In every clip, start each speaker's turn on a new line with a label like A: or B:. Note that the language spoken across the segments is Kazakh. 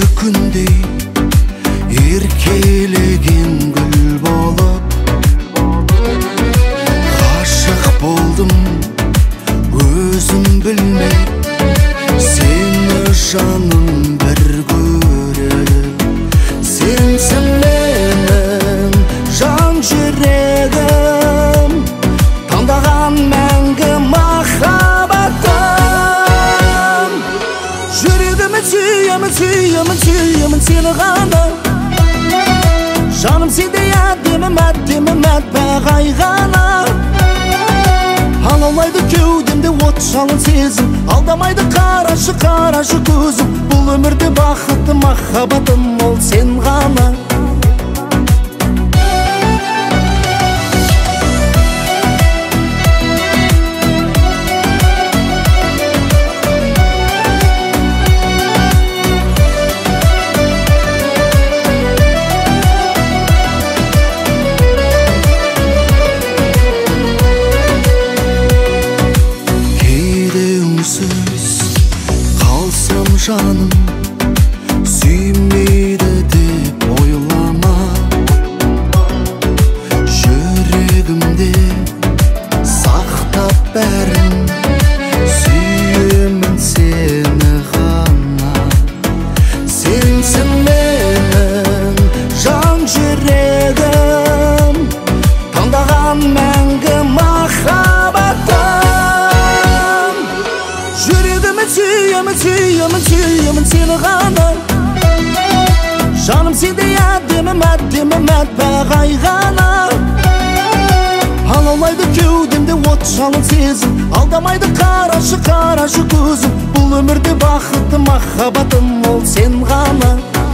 A: күндей еркелеген гүл болып ғашық болдым өзім білмей сені жаным бір көріп сенсің менің жан жүрегім таңдаған мәңгі махаббатым жүрегіммен сүйемін сүйемін сүйемін сені ғана жаным сендей әдемі мәппақ ғана алаулайды кеудемде от жалын сезім алдамайды қарашы қарашы көзім бұл өмірде бақытты махаббатым ол сен ғана қалсам жаным сүймейді деп ойлама жүрегімде сақтап бәрін сүйемін сені ғана сенсің менің жан жүрегім таңдаған мәңгі махаббатым жүрегіммен сүйемін сүйемін сүйемін сені ғана жаным сендей әдемі мәппақ ғана алаулайды кеудемде от жалын сезім алдамайды қарашы қарашы көзім бұл өмірде бақытты махаббатым ол сен ғана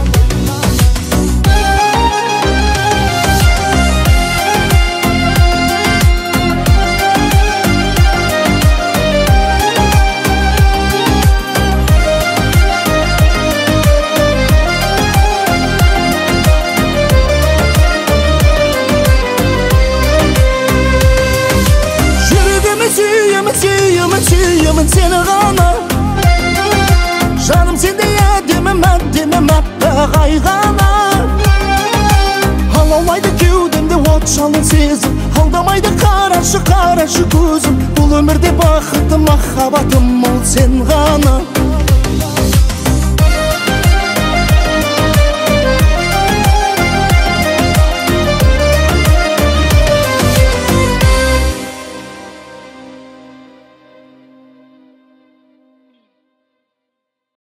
A: сүйемін сені ғана жаным сендей әдемі мәппақ ғана алаулайды кеудемде от жалын сезім алдамайды қарашы қарашы көзім бұл өмірде бақытты махаббатым ол сен ғана